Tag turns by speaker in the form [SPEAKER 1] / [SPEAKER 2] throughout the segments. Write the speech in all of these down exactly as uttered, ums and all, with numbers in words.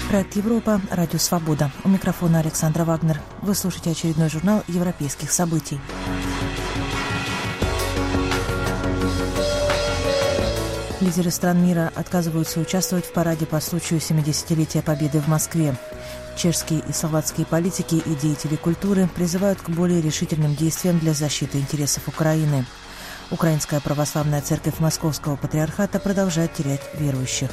[SPEAKER 1] Проект «Европа», Радио Свобода. У микрофона Александра Вагнер. Вы слушаете очередной журнал европейских событий. Лидеры стран мира отказываются участвовать в параде по случаю семидесятилетия Победы в Москве. Чешские и словацкие политики и деятели культуры призывают к более решительным действиям для защиты интересов Украины. Украинская православная церковь Московского патриархата продолжает терять верующих.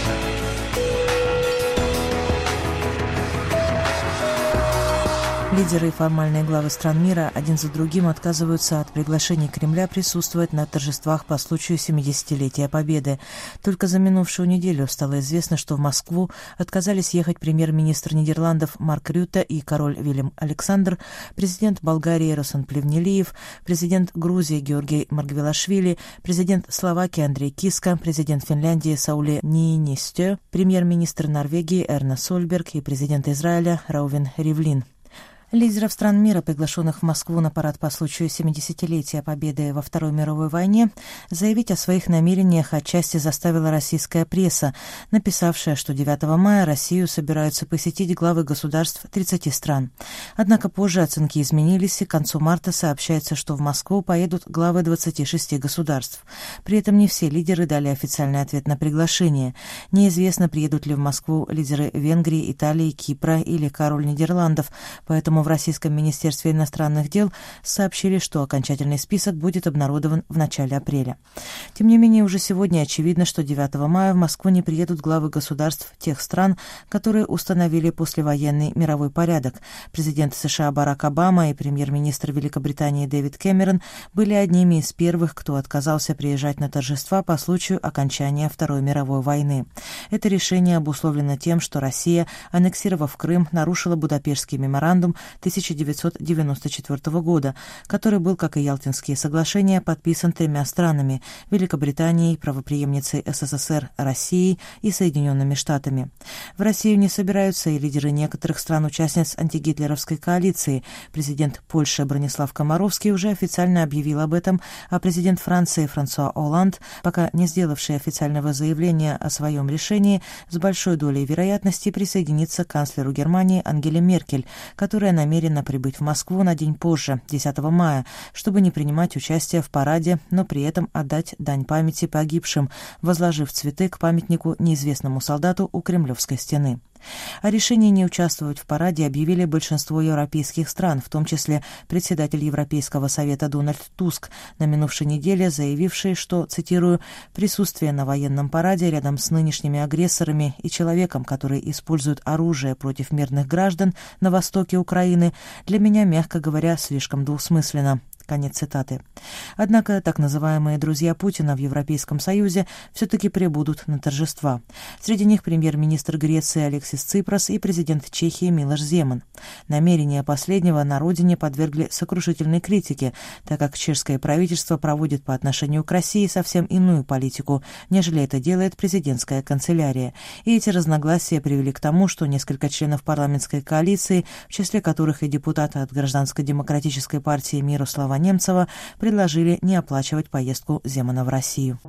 [SPEAKER 1] Лидеры и формальные главы стран мира один за другим отказываются от приглашений Кремля присутствовать на торжествах по случаю семидесятилетия Победы. Только за минувшую неделю стало известно, что в Москву отказались ехать премьер-министр Нидерландов Марк Рютте и король Вильям Александр, президент Болгарии Руслан Плевнелиев, президент Грузии Георгий Маргвелашвили, президент Словакии Андрей Киска, президент Финляндии Саули Ниинистё, премьер-министр Норвегии Эрна Сольберг и президент Израиля Раувен Ривлин. Лидеров стран мира, приглашенных в Москву на парад по случаю семидесятилетия Победы во Второй мировой войне, заявить о своих намерениях отчасти заставила российская пресса, написавшая, что девятого мая Россию собираются посетить главы государств тридцати стран. Однако позже оценки изменились, и к концу марта сообщается, что в Москву поедут главы двадцати шести государств. При этом не все лидеры дали официальный ответ на приглашение. Неизвестно, приедут ли в Москву лидеры Венгрии, Италии, Кипра или король Нидерландов, поэтому в Российском министерстве иностранных дел сообщили, что окончательный список будет обнародован в начале апреля. Тем не менее, уже сегодня очевидно, что девятого мая в Москву не приедут главы государств тех стран, которые установили послевоенный мировой порядок. Президент США Барак Обама и премьер-министр Великобритании Дэвид Кэмерон были одними из первых, кто отказался приезжать на торжества по случаю окончания Второй мировой войны. Это решение обусловлено тем, что Россия, аннексировав Крым, нарушила Будапештский меморандум тысяча девятьсот девяносто четвёртого года, который был, как и Ялтинские соглашения, подписан тремя странами – Великобританией, правопреемницей СССР Россией и Соединенными Штатами. В Россию не собираются и лидеры некоторых стран-участниц антигитлеровской коалиции. Президент Польши Бронислав Комаровский уже официально объявил об этом, а президент Франции Франсуа Олланд, пока не сделавший официального заявления о своем решении, с большой долей вероятности присоединится к канцлеру Германии Ангеле Меркель, которая намерена прибыть в Москву на день позже, десятого мая, чтобы не принимать участие в параде, но при этом отдать дань памяти погибшим, возложив цветы к памятнику неизвестному солдату у Кремлевской стены. О решении не участвовать в параде объявили большинство европейских стран, в том числе председатель Европейского совета Дональд Туск, на минувшей неделе заявивший, что, цитирую, «присутствие на военном параде рядом с нынешними агрессорами и человеком, который использует оружие против мирных граждан на востоке Украины, для меня, мягко говоря, слишком двусмысленно». Конец цитаты. Однако так называемые друзья Путина в Европейском Союзе все-таки прибудут на торжества. Среди них премьер-министр Греции Алексис Ципрас и президент Чехии Милош Земан. Намерения последнего на родине подвергли сокрушительной критике, так как чешское правительство проводит по отношению к России совсем иную политику, нежели это делает президентская канцелярия. И эти разногласия привели к тому, что несколько членов парламентской коалиции, в числе которых и депутаты от Гражданско-демократической партии Мирослава Немцева, предложили не оплачивать поездку Земана в Россию.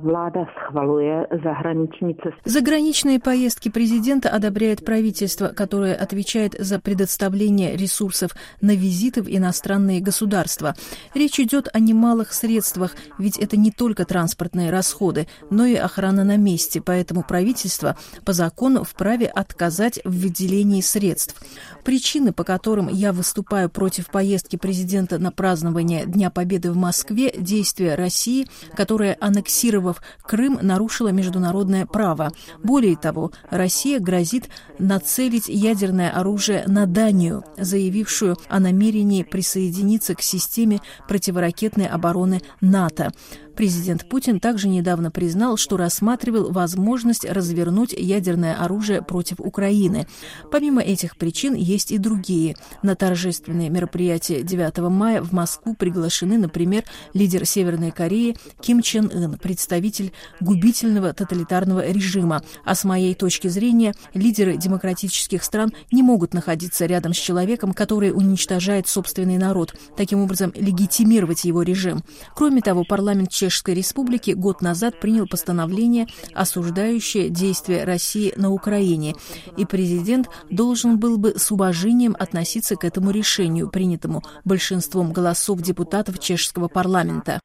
[SPEAKER 2] Заграничные поездки президента одобряет правительство, которое отвечает за предоставление ресурсов на визиты в иностранные государства. Речь идет о немалых средствах, ведь это не только транспортные расходы, но и охрана на месте, поэтому правительство по закону вправе отказать в выделении средств. Причины, по которым я выступаю против поездки президента на празднование Дня Победы в Москве, действия России, которая, аннексировав Крым, нарушила международное право. Более того, Россия грозит нацелить ядерное оружие на Данию, заявившую о намерении присоединиться к системе противоракетной обороны НАТО. Президент Путин также недавно признал, что рассматривал возможность развернуть ядерное оружие против Украины. Помимо этих причин есть и другие. На торжественные мероприятия девятого мая в Москву приглашены, например, лидер Северной Кореи Ким Чен Ын, представитель губительного тоталитарного режима. А с моей точки зрения, лидеры демократических стран не могут находиться рядом с человеком, который уничтожает собственный народ, таким образом легитимировать его режим. Кроме того, парламент Чешской Республики год назад принял постановление, осуждающее действия России на Украине, и президент должен был бы с уважением относиться к этому решению, принятому большинством голосов депутатов чешского парламента.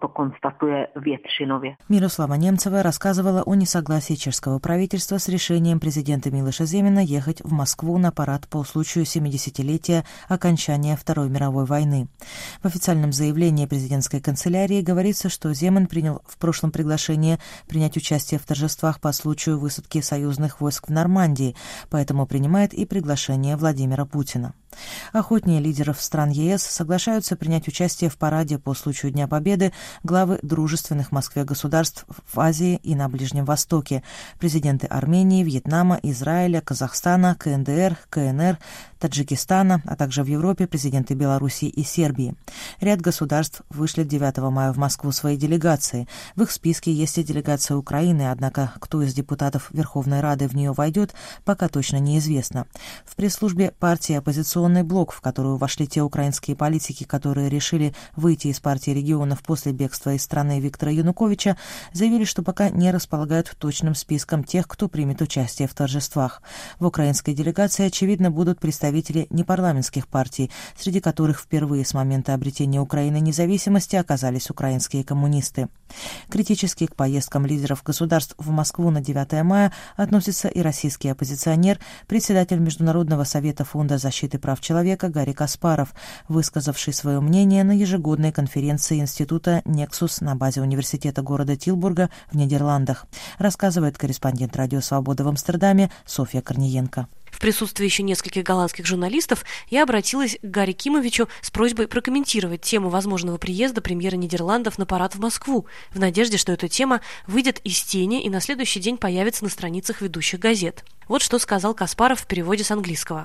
[SPEAKER 1] Мирослава Немцева рассказывала о несогласии чешского правительства с решением президента Милоша Земана ехать в Москву на парад по случаю семидесятилетия окончания Второй мировой войны. В официальном заявлении президентской канцелярии говорится, что Земан принял в прошлом приглашение принять участие в торжествах по случаю высадки союзных войск в Нормандии, поэтому принимает и приглашение Владимира Путина. Охотнее лидеров стран ЕС соглашаются принять участие в параде по случаю Дня Победы главы дружественных Москве государств в Азии и на Ближнем Востоке, президенты Армении, Вьетнама, Израиля, Казахстана, КНДР, КНР, Таджикистана, а также в Европе президенты Белоруссии и Сербии. Ряд государств вышлет девятого мая в Москву свои делегации. В их списке есть и делегация Украины, однако кто из депутатов Верховной Рады в нее войдет, пока точно неизвестно. В пресс-службе партии «Оппозиционный блок», в которую вошли те украинские политики, которые решили выйти из партии регионов после бегства из страны Виктора Януковича, заявили, что пока не располагают точным списком тех, кто примет участие в торжествах. В украинской делегации, очевидно, будут представители непарламентских партий, среди которых впервые с момента обретения Украины независимости оказались украинские коммунисты. Критически к поездкам лидеров государств в Москву на девятое мая относится и российский оппозиционер, председатель Международного совета Фонда защиты прав человека Гарри Каспаров, высказавший свое мнение на ежегодной конференции института «Нексус» на базе университета города Тилбурга в Нидерландах, рассказывает корреспондент «Радио Свобода» в Амстердаме Софья Корниенко.
[SPEAKER 3] В присутствии еще нескольких голландских журналистов я обратилась к Гарри Кимовичу с просьбой прокомментировать тему возможного приезда премьера Нидерландов на парад в Москву, в надежде, что эта тема выйдет из тени и на следующий день появится на страницах ведущих газет. Вот что сказал Каспаров в переводе с английского.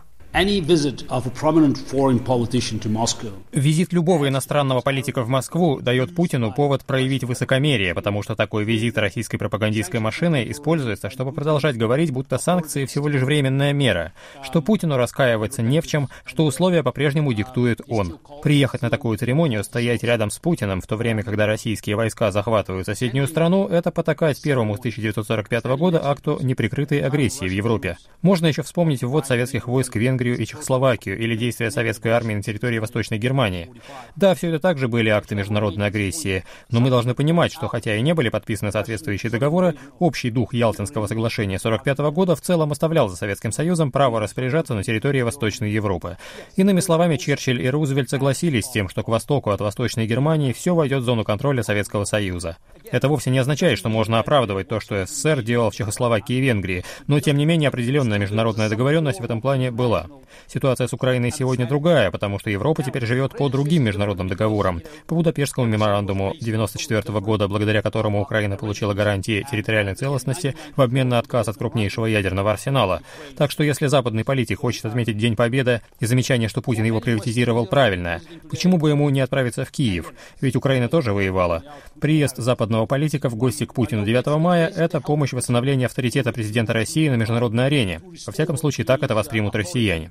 [SPEAKER 4] Визит любого иностранного политика в Москву дает Путину повод проявить высокомерие, потому что такой визит российской пропагандистской машины используется, чтобы продолжать говорить, будто санкции всего лишь временная мера, что Путину раскаиваться не в чем, что условия по-прежнему диктует он. Приехать на такую церемонию, стоять рядом с Путиным, в то время, когда российские войска захватывают соседнюю страну, это потакать первому с тысяча девятьсот сорок пятого года акту неприкрытой агрессии в Европе. Можно еще вспомнить ввод советских войск в Венгрию и Чехословакию или действия советской армии на территории Восточной Германии. Да, все это также были акты международной агрессии, но мы должны понимать, что хотя и не были подписаны соответствующие договоры, общий дух Ялтинского соглашения сорок пятого года в целом оставлял за Советским Союзом право распоряжаться на территории Восточной Европы. Иными словами, Черчилль и Рузвельт согласились с тем, что к востоку от Восточной Германии все войдет в зону контроля Советского Союза. Это вовсе не означает, что можно оправдывать то, что СССР делал в Чехословакии и Венгрии, но тем не менее определенная международная договоренность в этом плане была. Ситуация с Украиной сегодня другая, потому что Европа теперь живет по другим международным договорам. По Будапештскому меморандуму девяносто четвёртого года, благодаря которому Украина получила гарантии территориальной целостности в обмен на отказ от крупнейшего ядерного арсенала. Так что если западный политик хочет отметить День Победы, и замечание, что Путин его приватизировал, правильное, почему бы ему не отправиться в Киев? Ведь Украина тоже воевала. Приезд западного политика в гости к Путину девятого мая – это помощь в восстановлении авторитета президента России на международной арене. Во всяком случае, так это воспримут россияне.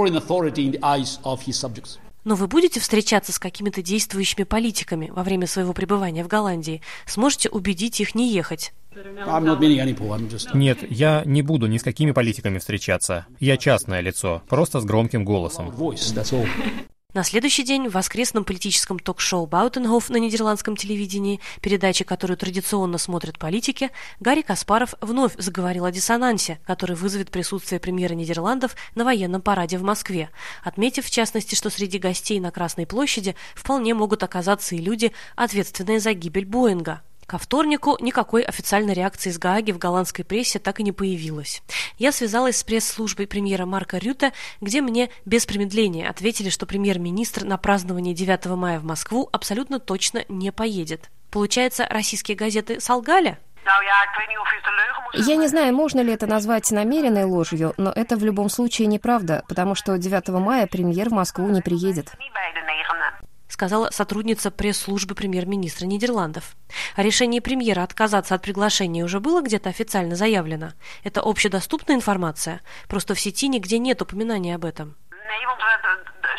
[SPEAKER 3] Но вы будете встречаться с какими-то действующими политиками во время своего пребывания в Голландии? Сможете убедить их не ехать?
[SPEAKER 4] Нет, я не буду ни с какими политиками встречаться. Я частное лицо, просто с громким голосом.
[SPEAKER 3] На следующий день в воскресном политическом ток-шоу «Баутенгоф» на нидерландском телевидении, передаче, которую традиционно смотрят политики, Гарри Каспаров вновь заговорил о диссонансе, который вызовет присутствие премьера Нидерландов на военном параде в Москве, отметив, в частности, что среди гостей на Красной площади вполне могут оказаться и люди, ответственные за гибель Боинга. Ко вторнику никакой официальной реакции из Гааги в голландской прессе так и не появилось. Я связалась с пресс-службой премьера Марка Рюте, где мне без промедления ответили, что премьер-министр на празднование девятого мая в Москву абсолютно точно не поедет. Получается, российские газеты солгали?
[SPEAKER 5] Я не знаю, можно ли это назвать намеренной ложью, но это в любом случае неправда, потому что девятого мая премьер в Москву не приедет.
[SPEAKER 3] Сказала сотрудница пресс-службы премьер-министра Нидерландов. О решении премьера отказаться от приглашения уже было где-то официально заявлено. Это общедоступная информация, просто в сети нигде нет упоминания об этом.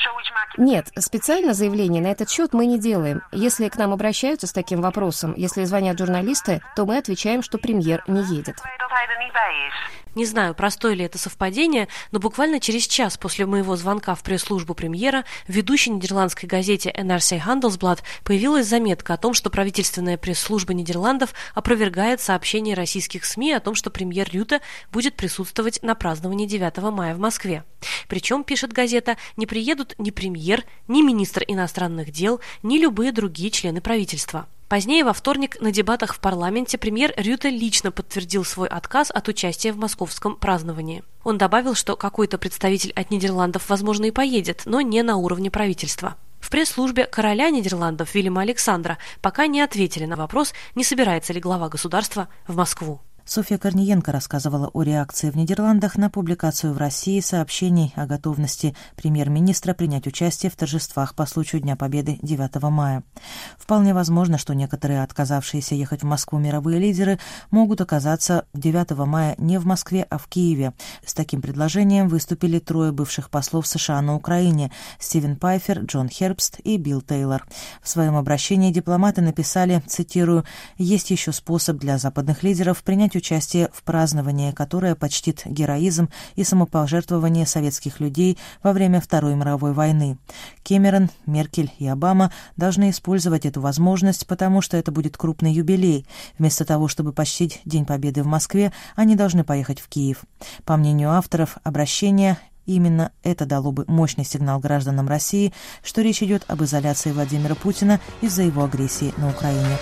[SPEAKER 5] Нет, специально заявление на этот счет мы не делаем. Если к нам обращаются с таким вопросом, если звонят журналисты, то мы отвечаем, что премьер не едет.
[SPEAKER 3] Не знаю, простое ли это совпадение, но буквально через час после моего звонка в пресс-службу премьера в ведущей нидерландской газете эн эр си Handelsblad появилась заметка о том, что правительственная пресс-служба Нидерландов опровергает сообщения российских СМИ о том, что премьер Рюте будет присутствовать на праздновании девятого мая в Москве. Причем, пишет газета, не приедут ни премьер, ни министр иностранных дел, ни любые другие члены правительства. Позднее, во вторник, на дебатах в парламенте премьер Рюте лично подтвердил свой отказ от участия в московском праздновании. Он добавил, что какой-то представитель от Нидерландов, возможно, и поедет, но не на уровне правительства. В пресс-службе короля Нидерландов Вильяма Александра пока не ответили на вопрос, не собирается ли глава государства в Москву.
[SPEAKER 1] Софья Корниенко рассказывала о реакции в Нидерландах на публикацию в России сообщений о готовности премьер-министра принять участие в торжествах по случаю Дня Победы девятого мая. Вполне возможно, что некоторые отказавшиеся ехать в Москву мировые лидеры могут оказаться девятого мая не в Москве, а в Киеве. С таким предложением выступили трое бывших послов США на Украине – Стивен Пайфер, Джон Хербст и Билл Тейлор. В своем обращении дипломаты написали, цитирую, «Есть еще способ для западных лидеров принять участие в праздновании, которое почтит героизм и самопожертвование советских людей во время Второй мировой войны. Кэмерон, Меркель и Обама должны использовать эту возможность, потому что это будет крупный юбилей. Вместо того, чтобы почтить День Победы в Москве, они должны поехать в Киев». По мнению авторов обращения, именно это дало бы мощный сигнал гражданам России, что речь идет об изоляции Владимира Путина из-за его агрессии на Украине.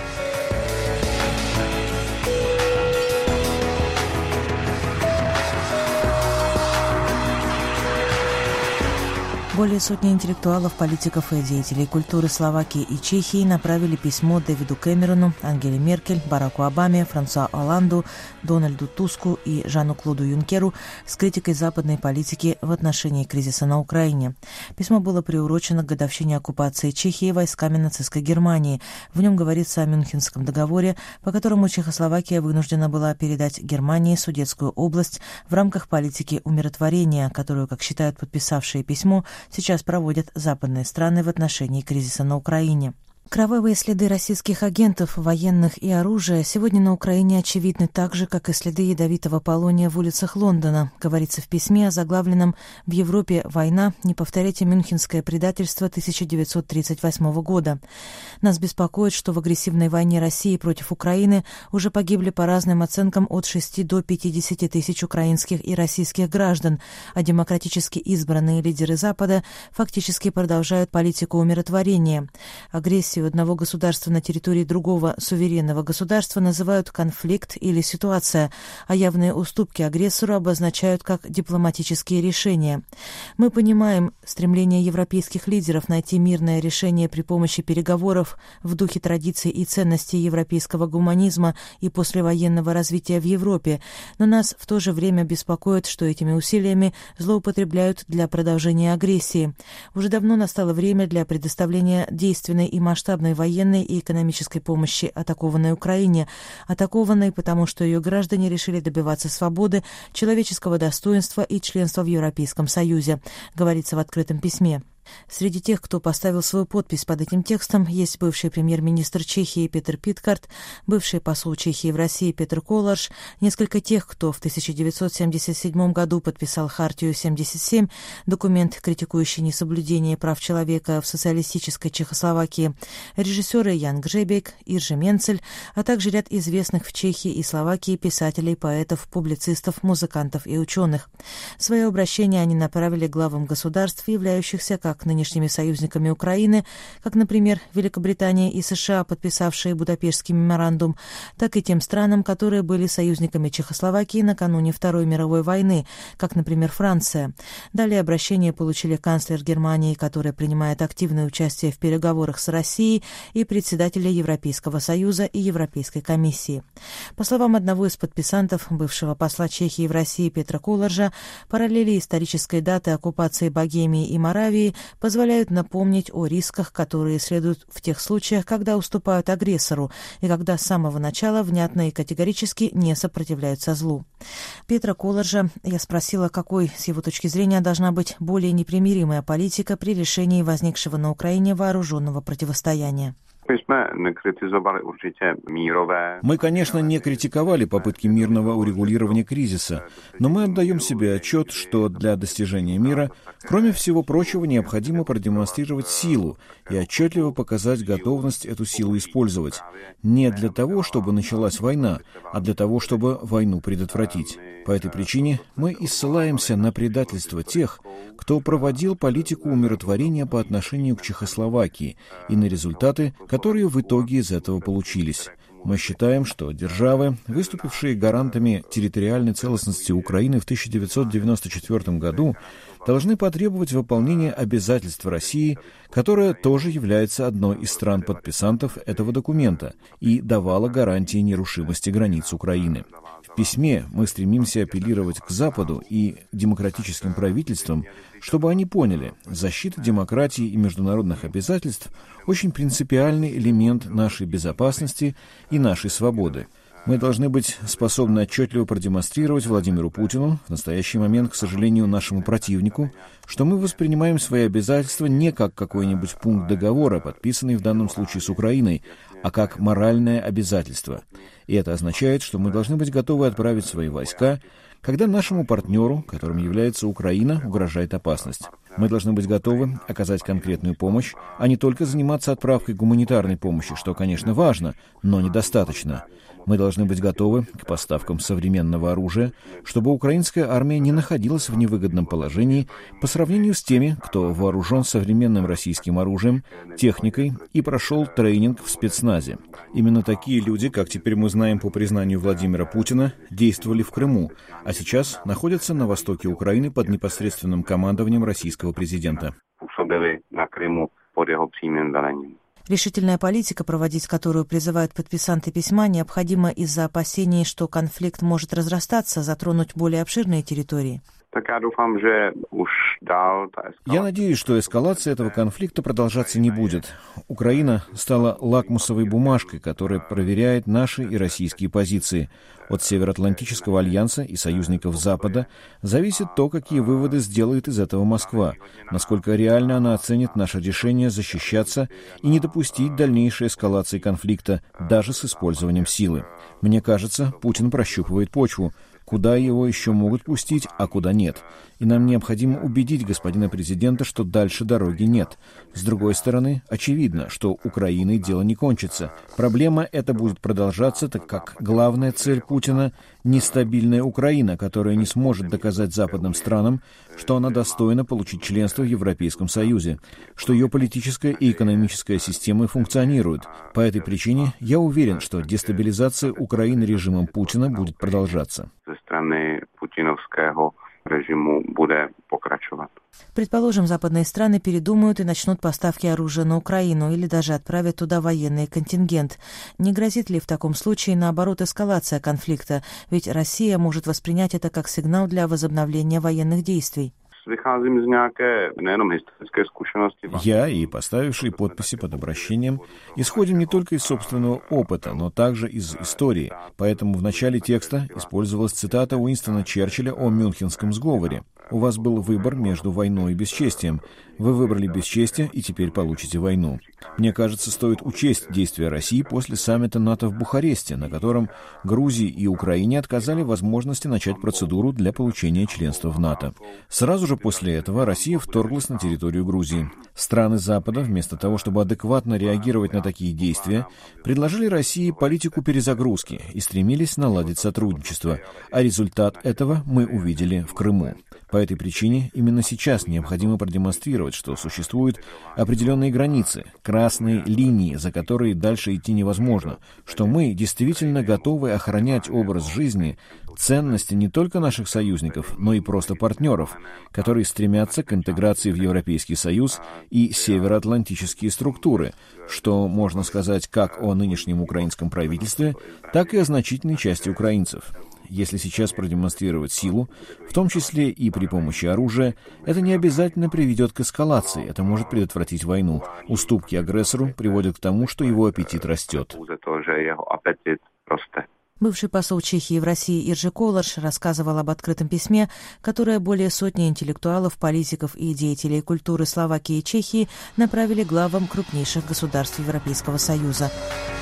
[SPEAKER 1] Более сотни интеллектуалов, политиков и деятелей культуры Словакии и Чехии направили письмо Дэвиду Кэмерону, Ангеле Меркель, Бараку Обаме, Франсуа Оланду, Дональду Туску и Жану-Клоду Юнкеру с критикой западной политики в отношении кризиса на Украине. Письмо было приурочено к годовщине оккупации Чехии войсками нацистской Германии. В нем говорится о Мюнхенском договоре, по которому Чехословакия вынуждена была передать Германии Судетскую область в рамках политики умиротворения, которую, как считают подписавшие письмо, сейчас проводят западные страны в отношении кризиса на Украине. Кровавые следы российских агентов, военных и оружия сегодня на Украине очевидны так же, как и следы ядовитого полония в улицах Лондона, говорится в письме, озаглавленном «В Европе война. Не повторяйте мюнхенское предательство тысяча девятьсот тридцать восьмого года». Нас беспокоит, что в агрессивной войне России против Украины уже погибли по разным оценкам от шести до пятидесяти тысяч украинских и российских граждан, а демократически избранные лидеры Запада фактически продолжают политику умиротворения. Агрессию одного государства на территории другого суверенного государства называют конфликт или ситуация, а явные уступки агрессору обозначают как дипломатические решения. Мы понимаем стремление европейских лидеров найти мирное решение при помощи переговоров в духе традиций и ценностей европейского гуманизма и послевоенного развития в Европе, но нас в то же время беспокоит, что этими усилиями злоупотребляют для продолжения агрессии. Уже давно настало время для предоставления действенной и масштабной военной и экономической помощи атакованной Украине, атакованной потому, что ее граждане решили добиваться свободы, человеческого достоинства и членства в Европейском Союзе, говорится в открытом письме. Среди тех, кто поставил свою подпись под этим текстом, есть бывший премьер-министр Чехии Петер Питкарт, бывший посол Чехии в России Петр Коларш, несколько тех, кто в тысяча девятьсот семьдесят седьмом году подписал Хартию семьдесят семь, документ, критикующий несоблюдение прав человека в социалистической Чехословакии, режиссеры Ян Гжебек, Иржи Менцель, а также ряд известных в Чехии и Словакии писателей, поэтов, публицистов, музыкантов и ученых. Свое обращение они направили главам государств, являющихся как нынешними союзниками Украины, как, например, Великобритания и США, подписавшие Будапештский меморандум, так и тем странам, которые были союзниками Чехословакии накануне Второй мировой войны, как, например, Франция. Далее обращение получили канцлер Германии, который принимает активное участие в переговорах с Россией, и председатели Европейского Союза и Европейской комиссии. По словам одного из подписантов, бывшего посла Чехии в России Петра Коларжа, параллели исторической даты оккупации Богемии и Моравии позволяют напомнить о рисках, которые следуют в тех случаях, когда уступают агрессору и когда с самого начала внятно и категорически не сопротивляются злу. Петра Колоржа я спросила, какой, с его точки зрения, должна быть более непримиримая политика при решении возникшего на Украине вооруженного противостояния.
[SPEAKER 6] Мы, конечно, не критиковали попытки мирного урегулирования кризиса, но мы отдаем себе отчет, что для достижения мира, кроме всего прочего, необходимо продемонстрировать силу и отчетливо показать готовность эту силу использовать. Не для того, чтобы началась война, а для того, чтобы войну предотвратить. По этой причине мы и ссылаемся на предательство тех, кто проводил политику умиротворения по отношению к Чехословакии, и на результаты, которые в итоге из этого получились. Мы считаем, что державы, выступившие гарантами территориальной целостности Украины в тысяча девятьсот девяносто четвёртом году, должны потребовать выполнения обязательств России, которая тоже является одной из стран-подписантов этого документа и давала гарантии нерушимости границ Украины. В письме мы стремимся апеллировать к Западу и демократическим правительствам, чтобы они поняли, защита демократии и международных обязательств – очень принципиальный элемент нашей безопасности и нашей свободы. Мы должны быть способны отчетливо продемонстрировать Владимиру Путину, в настоящий момент, к сожалению, нашему противнику, что мы воспринимаем свои обязательства не как какой-нибудь пункт договора, подписанный в данном случае с Украиной, а как моральное обязательство. И это означает, что мы должны быть готовы отправить свои войска, когда нашему партнеру, которым является Украина, угрожает опасность. Мы должны быть готовы оказать конкретную помощь, а не только заниматься отправкой гуманитарной помощи, что, конечно, важно, но недостаточно. Мы должны быть готовы к поставкам современного оружия, чтобы украинская армия не находилась в невыгодном положении по сравнению с теми, кто вооружен современным российским оружием, техникой и прошел тренинг в спецназе. Именно такие люди, как теперь мы знаем по признанию Владимира Путина, действовали в Крыму, а сейчас находятся на востоке Украины под непосредственным командованием российского президента.
[SPEAKER 1] Решительная политика, проводить которую призывают подписанты письма, необходима из-за опасений, что конфликт может разрастаться, затронуть более обширные территории.
[SPEAKER 6] Я надеюсь, что эскалация этого конфликта продолжаться не будет. Украина стала лакмусовой бумажкой, которая проверяет наши и российские позиции. От Североатлантического альянса и союзников Запада зависит то, какие выводы сделает из этого Москва, насколько реально она оценит наше решение защищаться и не допустить дальнейшей эскалации конфликта, даже с использованием силы. Мне кажется, Путин прощупывает почву, куда его еще могут пустить, а куда нет. И нам необходимо убедить господина президента, что дальше дороги нет. С другой стороны, очевидно, что Украиной дело не кончится. Проблема эта будет продолжаться, так как главная цель Путина – нестабильная Украина, которая не сможет доказать западным странам, что она достойна получить членство в Европейском Союзе, что ее политическая и экономическая системы функционируют. По этой причине я уверен, что дестабилизация Украины режимом Путина будет продолжаться.
[SPEAKER 7] Режиму будет покрачивать.
[SPEAKER 1] Предположим, западные страны передумают и начнут поставки оружия на Украину или даже отправят туда военный контингент. Не грозит ли в таком случае, наоборот, эскалация конфликта? Ведь Россия может воспринять это как сигнал для возобновления военных действий.
[SPEAKER 6] Я и поставившие подписи под обращением исходим не только из собственного опыта, но также из истории. Поэтому в начале текста использовалась цитата Уинстона Черчилля о Мюнхенском сговоре. У вас был выбор между войной и бесчестием. Вы выбрали бесчестие и теперь получите войну. Мне кажется, стоит учесть действия России после саммита НАТО в Бухаресте, на котором Грузии и Украине отказали возможности начать процедуру для получения членства в НАТО. Сразу же после этого Россия вторглась на территорию Грузии. Страны Запада, вместо того, чтобы адекватно реагировать на такие действия, предложили России политику перезагрузки и стремились наладить сотрудничество, а результат этого мы увидели в Крыму. По этой причине именно сейчас необходимо продемонстрировать, что существуют определенные границы, красные линии, за которые дальше идти невозможно, что мы действительно готовы охранять образ жизни, ценности не только наших союзников, но и просто партнеров, которые стремятся к интеграции в Европейский Союз и североатлантические структуры, что можно сказать как о нынешнем украинском правительстве, так и о значительной части украинцев. Если сейчас продемонстрировать силу, в том числе и при помощи оружия, это не обязательно приведет к эскалации, это может предотвратить войну. Уступки агрессору приводят к тому, что его аппетит растет.
[SPEAKER 1] Бывший посол Чехии в России Иржи Коларш рассказывал об открытом письме, которое более сотни интеллектуалов, политиков и деятелей культуры Словакии и Чехии направили главам крупнейших государств Европейского Союза.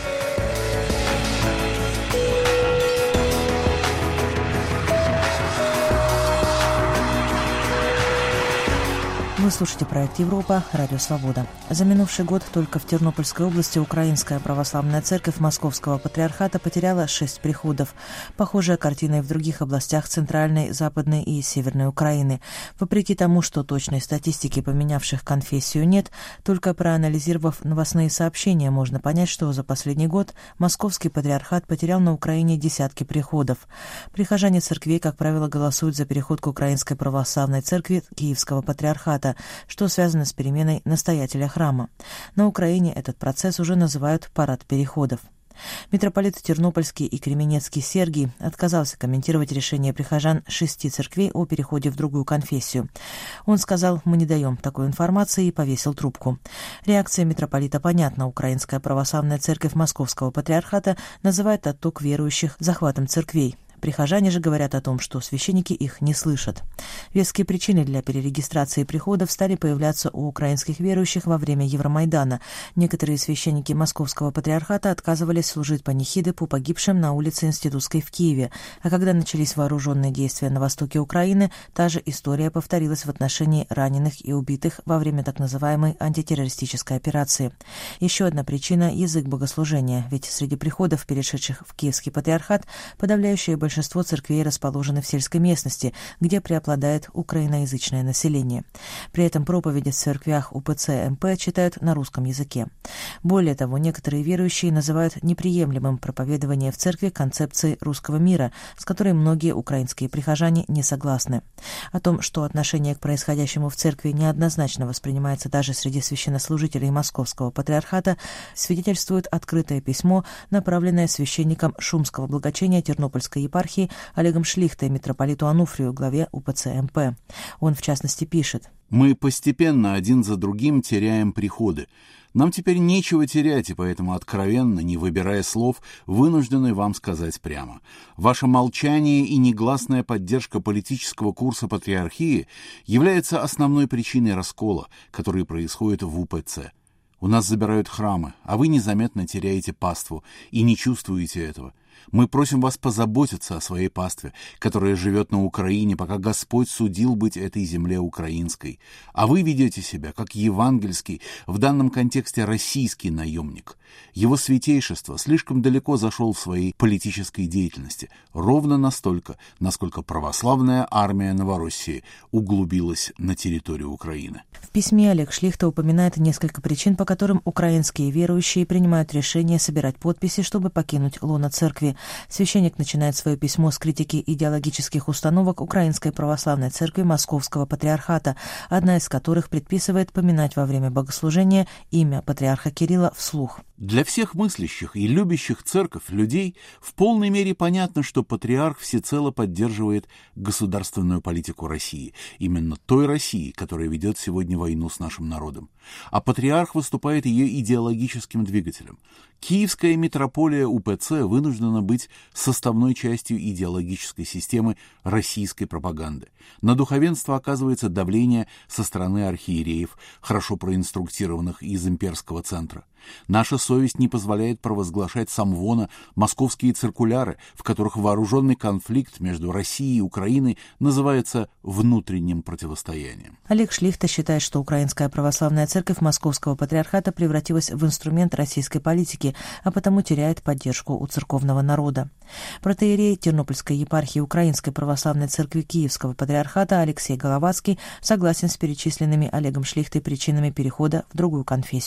[SPEAKER 1] Вы слушаете проект «Европа», Радио Свобода. За минувший год только в Тернопольской области Украинская православная церковь Московского патриархата потеряла шесть приходов. Похожая картина и в других областях Центральной, Западной и Северной Украины. Вопреки тому, что точной статистики поменявших конфессию нет, только проанализировав новостные сообщения, можно понять, что за последний год Московский патриархат потерял на Украине десятки приходов. Прихожане церквей, как правило, голосуют за переход к Украинской православной церкви Киевского патриархата, что связано с переменой настоятеля храма. На Украине этот процесс уже называют «парад переходов». Митрополит Тернопольский и Кременецкий Сергий отказался комментировать решение прихожан шести церквей о переходе в другую конфессию. Он сказал: «Мы не даем такой информации», и повесил трубку. Реакция митрополита понятна. Украинская православная церковь Московского патриархата называет отток верующих захватом церквей. Прихожане же говорят о том, что священники их не слышат. Веские причины для перерегистрации приходов стали появляться у украинских верующих во время Евромайдана. Некоторые священники Московского патриархата отказывались служить панихиды по погибшим на улице Институтской в Киеве. А когда начались вооруженные действия на востоке Украины, та же история повторилась в отношении раненых и убитых во время так называемой антитеррористической операции. Еще одна причина – язык богослужения, ведь среди приходов, перешедших в Киевский патриархат, подавляющее большинство Большинство церквей расположены в сельской местности, где преобладает украиноязычное население. При этом проповеди в церквях УПЦ-МП читают на русском языке. Более того, некоторые верующие называют неприемлемым проповедование в церкви концепции русского мира, с которой многие украинские прихожане не согласны. О том, что отношение к происходящему в церкви неоднозначно воспринимается даже среди священнослужителей Московского патриархата, свидетельствует открытое письмо, направленное священникам Шумского благочиния Тернопольской епархии Олегом Шлихтой, митрополиту Ануфрию, главе УПЦ-МП. Он, в частности, пишет:
[SPEAKER 8] «Мы постепенно один за другим теряем приходы. Нам теперь нечего терять, и поэтому откровенно, не выбирая слов, вынуждены вам сказать прямо. Ваше молчание и негласная поддержка политического курса патриархии является основной причиной раскола, который происходит в УПЦ. У нас забирают храмы, а вы незаметно теряете паству и не чувствуете этого. Мы просим вас позаботиться о своей пастве, которая живет на Украине, пока Господь судил быть этой земле украинской. А вы ведете себя как евангельский, в данном контексте российский наемник. Его святейшество слишком далеко зашел в своей политической деятельности, ровно настолько, насколько православная армия Новороссии углубилась на территорию Украины».
[SPEAKER 1] В письме Олег Шлихта упоминает несколько причин, по которым украинские верующие принимают решение собирать подписи, чтобы покинуть лоно церкви. Священник начинает свое письмо с критики идеологических установок Украинской православной церкви Московского патриархата, одна из которых предписывает поминать во время богослужения имя патриарха Кирилла вслух.
[SPEAKER 8] Для всех мыслящих и любящих церковь людей в полной мере понятно, что патриарх всецело поддерживает государственную политику России, именно той России, которая ведет сегодня войну с нашим народом. А патриарх выступает ее идеологическим двигателем. Киевская митрополия УПЦ вынуждена быть составной частью идеологической системы российской пропаганды. На духовенство оказывается давление со стороны архиереев, хорошо проинструктированных из имперского центра. Наша совесть не позволяет провозглашать самвона московские циркуляры, в которых вооруженный конфликт между Россией и Украиной называется внутренним противостоянием.
[SPEAKER 1] Олег Шлихта считает, что Украинская православная церковь Московского патриархата превратилась в инструмент российской политики, а потому теряет поддержку у церковного народа. Протоиерей Тернопольской епархии Украинской православной церкви Киевского патриархата Алексей Головацкий согласен с перечисленными Олегом Шлихтой причинами перехода в другую конфессию.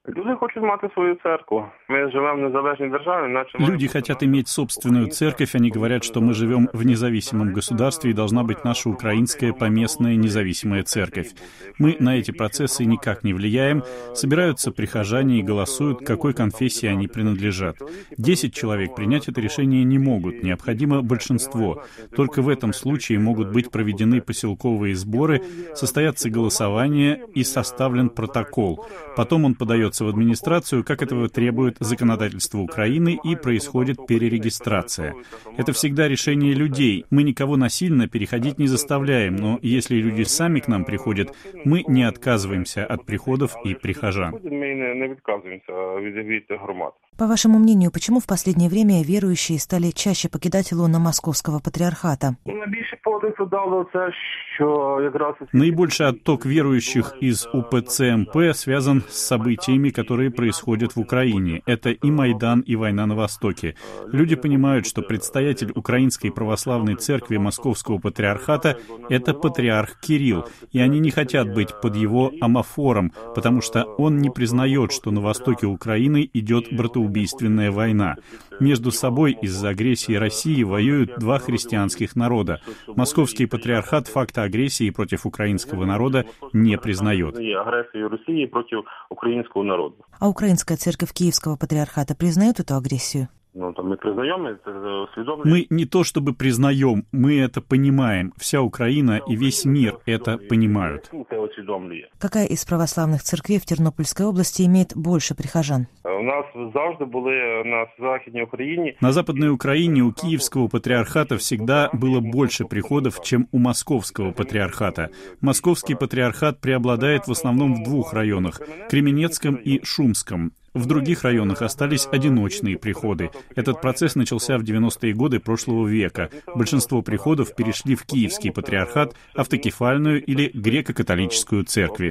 [SPEAKER 9] Люди хотят иметь собственную церковь, они говорят, что мы живем в независимом государстве и должна быть наша украинская поместная независимая церковь. Мы на эти процессы никак не влияем, собираются прихожане и голосуют, к какой конфессии они принадлежат. Десять человек принять это решение не могут, необходимо большинство. Только в этом случае могут быть проведены поселковые сборы, состоятся голосования и составлен протокол. Потом он подается в администрацию, как этого требует законодательство Украины, и происходит перерегистрация. Это всегда решение людей. Мы никого насильно переходить не заставляем, но если люди сами к нам приходят, мы не отказываемся от приходов и прихожан.
[SPEAKER 1] По вашему мнению, почему в последнее время верующие стали чаще покидать лоно Московского патриархата?
[SPEAKER 9] Наибольший отток верующих из УПЦ-МП связан с событиями, которые происходят в Украине. Это и Майдан, и война на Востоке. Люди понимают, что предстоятель Украинской православной церкви Московского патриархата — это патриарх Кирилл, и они не хотят быть под его амофором, потому что он не признает, что на востоке Украины идет братоубийственная война. Между собой из-за агрессии России воюют два христианских народа. Московский патриархат факта агрессии против украинского народа не признает.
[SPEAKER 1] А украинская церковь Киевского патриархата признает эту агрессию?
[SPEAKER 9] Ну, там мы признаем, это мы не то чтобы признаем, мы это понимаем. Вся Украина и весь мир это понимают.
[SPEAKER 1] Какая из православных церквей в Тернопольской области имеет больше прихожан?
[SPEAKER 9] У нас завжди были на Західній Україні. На Западной Украине у Киевского патриархата всегда было больше приходов, чем у Московского патриархата. Московский патриархат преобладает в основном в двух районах – Кременецком и Шумском. В других районах остались одиночные приходы. Этот процесс начался в девяностые годы прошлого века. Большинство приходов перешли в Киевский патриархат, автокефальную или греко-католическую церкви.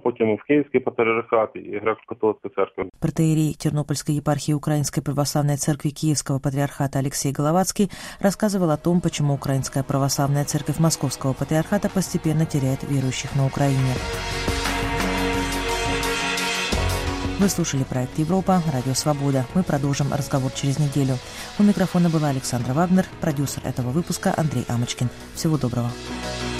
[SPEAKER 1] Протоиерей Тернопольской епархии Украинской православной церкви Киевского патриархата Алексей Головацкий рассказывал о том, почему Украинская православная церковь Московского патриархата постепенно теряет верующих на Украине. Вы слушали проект «Европа», Радио Свобода. Мы продолжим разговор через неделю. У микрофона была Александра Вагнер, продюсер этого выпуска Андрей Амочкин. Всего доброго.